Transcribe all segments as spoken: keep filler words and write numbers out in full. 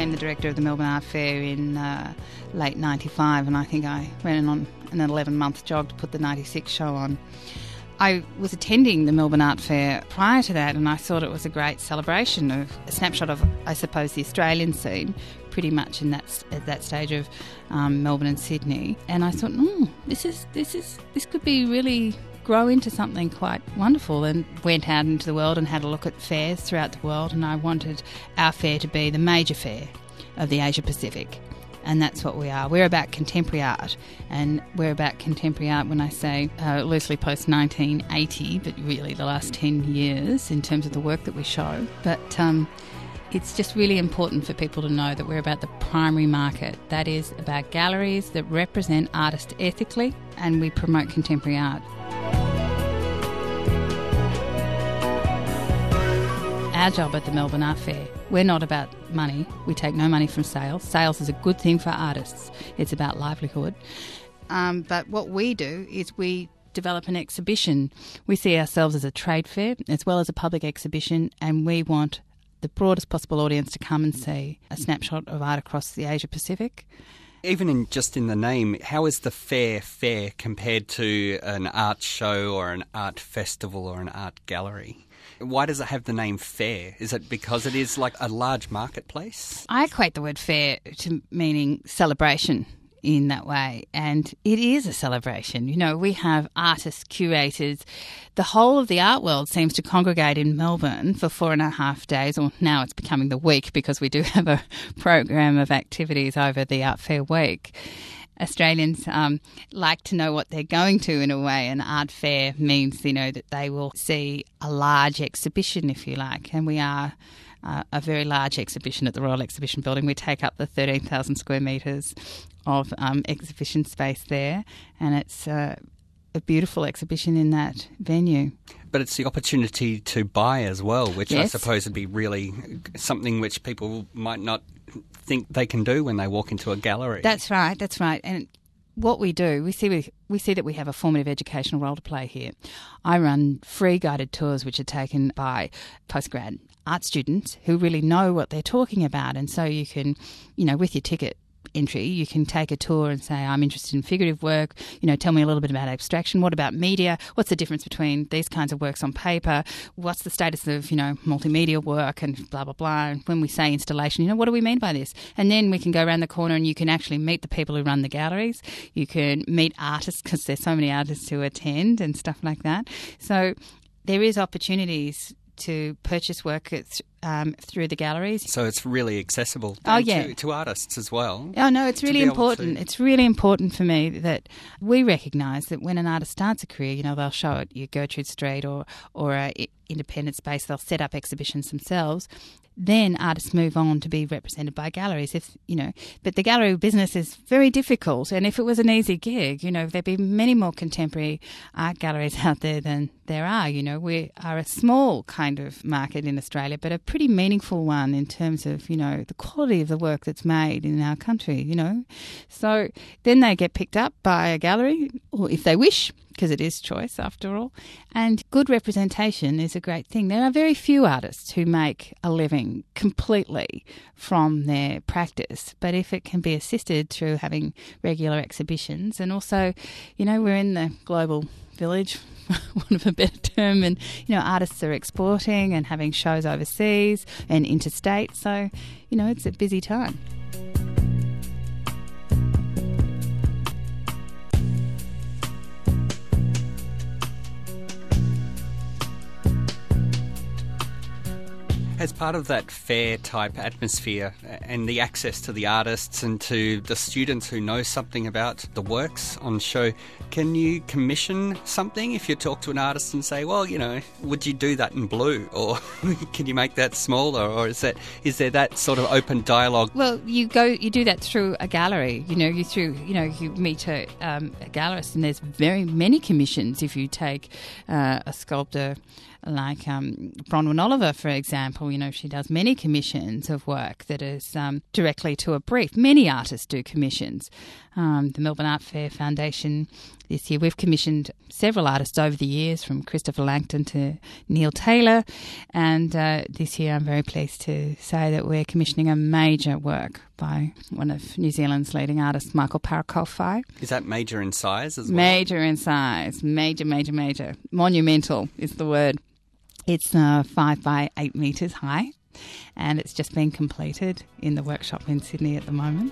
became the director of the Melbourne Art Fair in uh, late ninety-five, and I think I went on an eleven-month jog to put the ninety-six show on. I was attending the Melbourne Art Fair prior to that, and I thought it was a great celebration of a snapshot of, I suppose, the Australian scene, pretty much in that at that stage of um, Melbourne and Sydney. And I thought, mm, this is this is this could be really grow into something quite wonderful, and went out into the world and had a look at fairs throughout the world. And I wanted our fair to be the major fair of the Asia Pacific. And that's what we are. We're about contemporary art, and we're about contemporary art when I say uh, loosely post nineteen eighty, but really the last ten years in terms of the work that we show. But um, it's just really important for people to know that we're about the primary market. That is about galleries that represent artists ethically, and we promote contemporary art. Our job at the Melbourne Art Fair, we're not about money. We take no money from sales. Sales is a good thing for artists. It's about livelihood. Um, but what we do is we develop an exhibition. We see ourselves as a trade fair as well as a public exhibition, and we want the broadest possible audience to come and see a snapshot of art across the Asia Pacific. Even in just in the name, how is the fair fair compared to an art show or an art festival or an art gallery? Why does it have the name fair? Is it because it is like a large marketplace? I equate the word fair to meaning celebration in that way, and it is a celebration. You know, we have artists, curators. The whole of the art world seems to congregate in Melbourne for four and a half days, or now it's becoming the week because we do have a program of activities over the Art Fair week. Australians um, like to know what they're going to in a way. An art fair means, you know, that they will see a large exhibition, if you like, and we are uh, a very large exhibition at the Royal Exhibition Building. We take up the thirteen thousand square metres of um, exhibition space there, and it's uh, a beautiful exhibition in that venue. But it's the opportunity to buy as well, which Yes. I suppose would be really something which people might not think they can do when they walk into a gallery. That's right, that's right. And what we do, we see we, we see that we have a formative educational role to play here. I run free guided tours which are taken by postgrad art students who really know what they're talking about. And so you can, you know, with your ticket entry, you can take a tour and say, I'm interested in figurative work, you know, tell me a little bit about abstraction. What about media? What's the difference between these kinds of works on paper? What's the status of, you know, multimedia work and blah, blah, blah. And when we say installation, you know, what do we mean by this? And then we can go around the corner and you can actually meet the people who run the galleries. You can meet artists because there's so many artists who attend and stuff like that. So there is opportunities to purchase work at, um, through the galleries. So it's really accessible oh, yeah. to, to artists as well. Oh, no, it's really important. To... It's really important for me that we recognise that when an artist starts a career, you know, they'll show at your Gertrude Street or, or a independent space, they'll set up exhibitions themselves. Then artists move on to be represented by galleries, if you know. But the gallery business is very difficult, and if it was an easy gig, you know, there'd be many more contemporary art galleries out there than there are. You know, we are a small kind of market in Australia, but a pretty meaningful one in terms of, you know, the quality of the work that's made in our country. You know, so then they get picked up by a gallery, or if they wish, because it is choice after all. And good representation is a great thing. There are very few artists who make a living completely from their practice, but if it can be assisted through having regular exhibitions, and also, you know, we're in the global village, one of a better term, and, you know, artists are exporting and having shows overseas and interstate, so, you know, it's a busy time. As part of that fair-type atmosphere and the access to the artists and to the students who know something about the works on show, can you commission something if you talk to an artist and say, well, you know, would you do that in blue? Or can you make that smaller? Or is that is there that sort of open dialogue? Well, you go, you do that through a gallery. You know, you through, you know, you meet a, um, a gallerist, and there's very many commissions if you take uh, a sculptor like um, Bronwyn Oliver, for example. You You know, she does many commissions of work that is um, directly to a brief. Many artists do commissions. Um, the Melbourne Art Fair Foundation this year, we've commissioned several artists over the years, from Christopher Langton to Neil Taylor. And uh, this year I'm very pleased to say that we're commissioning a major work by one of New Zealand's leading artists, Michael Parakolfai. Is that major in size as well? Major in size. Major, major, major. Monumental is the word. It's uh, five by eight metres high, and it's just been completed in the workshop in Sydney at the moment.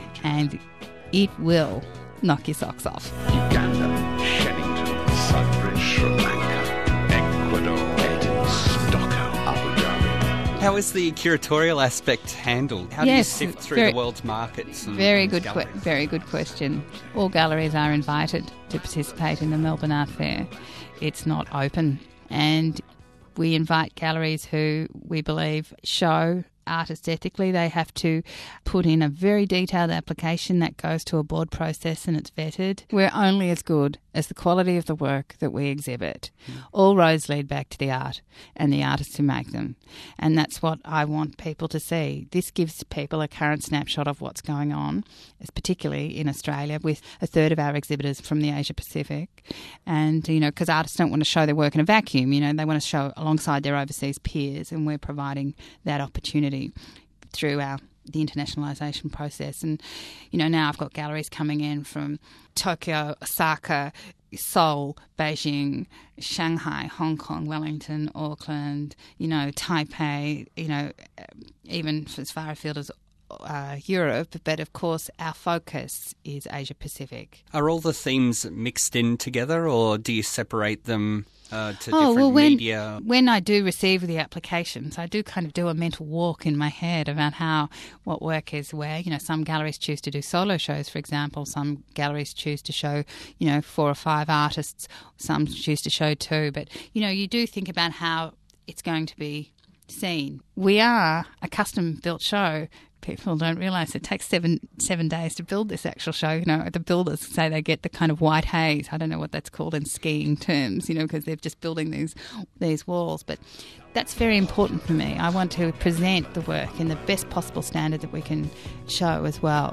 And it will knock your socks off. Uganda, Shenington, Sudbury, Sri Lanka, Ecuador, Aden, Stockholm, Abu Dhabi. How is the curatorial aspect handled? How Yes, do you sift through very- the world's markets? And, Very and good, que- galleries? very good question. All galleries are invited to participate in the Melbourne Art Fair. It's not open, and we invite galleries who we believe show artists ethically. They have to put in a very detailed application that goes to a board process and it's vetted. We're only as good as the quality of the work that we exhibit. Mm. All roads lead back to the art and the artists who make them. And that's what I want people to see. This gives people a current snapshot of what's going on, particularly in Australia, with a third of our exhibitors from the Asia Pacific. And, you know, because artists don't want to show their work in a vacuum, you know, they want to show alongside their overseas peers, and we're providing that opportunity through our the internationalisation process. And, you know, now I've got galleries coming in from Tokyo, Osaka, Seoul, Beijing, Shanghai, Hong Kong, Wellington, Auckland, you know, Taipei, you know, even as far afield as uh, Europe. But, of course, our focus is Asia Pacific. Are all the themes mixed in together, or do you separate them Uh, to oh, different well, when, media? When I do receive the applications, I do kind of do a mental walk in my head about how, what work is where. You know, some galleries choose to do solo shows, for example. Some galleries choose to show, you know, four or five artists. Some choose to show two. But, you know, you do think about how it's going to be seen. We are a custom-built show. People don't realise it takes seven seven days to build this actual show. You know, the builders say they get the kind of white haze. I don't know what that's called in skiing terms, you know, because they're just building these these walls. But that's very important for me. I want to present the work in the best possible standard that we can show as well.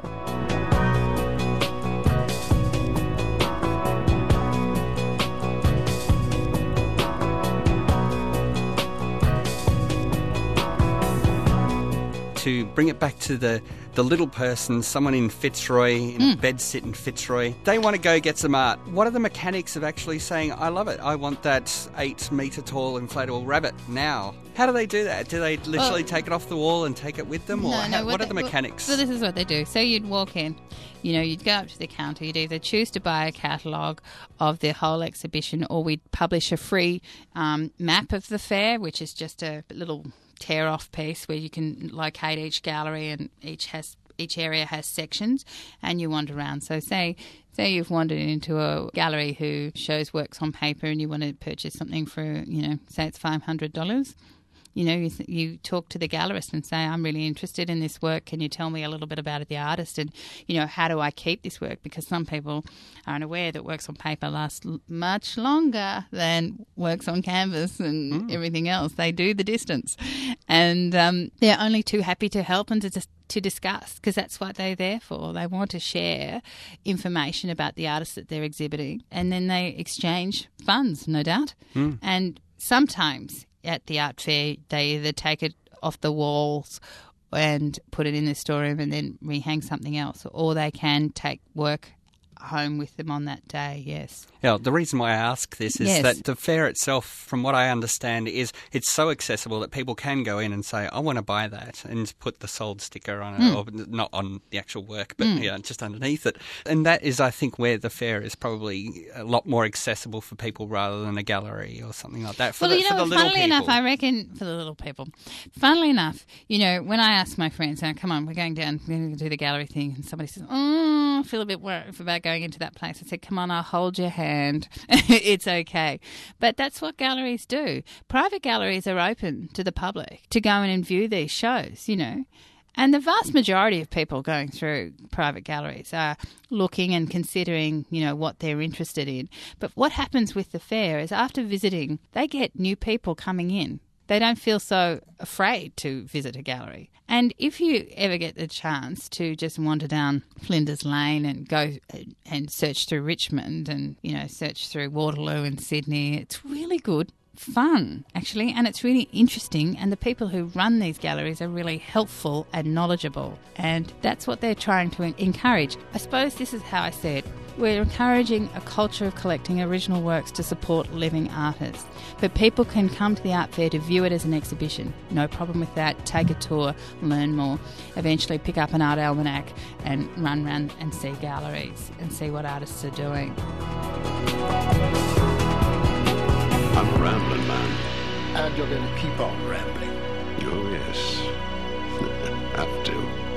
To bring it back to the, the little person, someone in Fitzroy, in Mm. a bed sit in Fitzroy, they want to go get some art. What are the mechanics of actually saying, I love it, I want that eight metre tall inflatable rabbit now? How do they do that? Do they literally Well, take it off the wall and take it with them? Or No, how, no, what they- are the mechanics? So this is what they do. So you'd walk in, you know, you'd go up to the counter, you'd either choose to buy a catalogue of the whole exhibition, or we'd publish a free um, map of the fair, which is just a little tear-off piece where you can locate each gallery, and each has each area has sections, and you wander around. So say say you've wandered into a gallery who shows works on paper, and you want to purchase something for, you know, say it's five hundred dollars. You know, you, th- you talk to the gallerist and say, I'm really interested in this work. Can you tell me a little bit about the artist? And, you know, how do I keep this work? Because some people are unaware that works on paper last l- much longer than works on canvas and mm. everything else. They do the distance. And um, they're only too happy to help and to just to discuss, because that's what they're there for. They want to share information about the artists that they're exhibiting, and then they exchange funds, no doubt. Mm. And sometimes at the art fair, they either take it off the walls and put it in the storeroom and then rehang something else, or they can take work home with them on that day, yes. Yeah, the reason why I ask this is yes. that the fair itself, from what I understand, is it's so accessible that people can go in and say, I want to buy that, and put the sold sticker on it, mm. or not on the actual work, but mm. yeah, just underneath it. And that is, I think, where the fair is probably a lot more accessible for people rather than a gallery or something like that. For well, the, you know, for the little funnily people. enough, I reckon, for the little people, funnily enough, you know, when I ask my friends, oh, come on, we're going down, we're going to do the gallery thing, and somebody says, oh, I feel a bit worried about going into that place. I said, come on, I'll hold your hand. It's okay. But that's what galleries do. Private galleries are open to the public to go in and view these shows, you know. And the vast majority of people going through private galleries are looking and considering, you know, what they're interested in. But what happens with the fair is after visiting, they get new people coming in They don't feel so afraid to visit a gallery. And if you ever get the chance to just wander down Flinders Lane and go and search through Richmond and, you know, search through Waterloo and Sydney, it's really good fun, actually, and it's really interesting, and the people who run these galleries are really helpful and knowledgeable, and that's what they're trying to encourage. I suppose this is how I see it. We're encouraging a culture of collecting original works to support living artists. But people can come to the art fair to view it as an exhibition. No problem with that. Take a tour, learn more, eventually pick up an art almanac and run around and see galleries and see what artists are doing. I'm a rambling man. And you're going to keep on rambling. Oh, yes. Have to.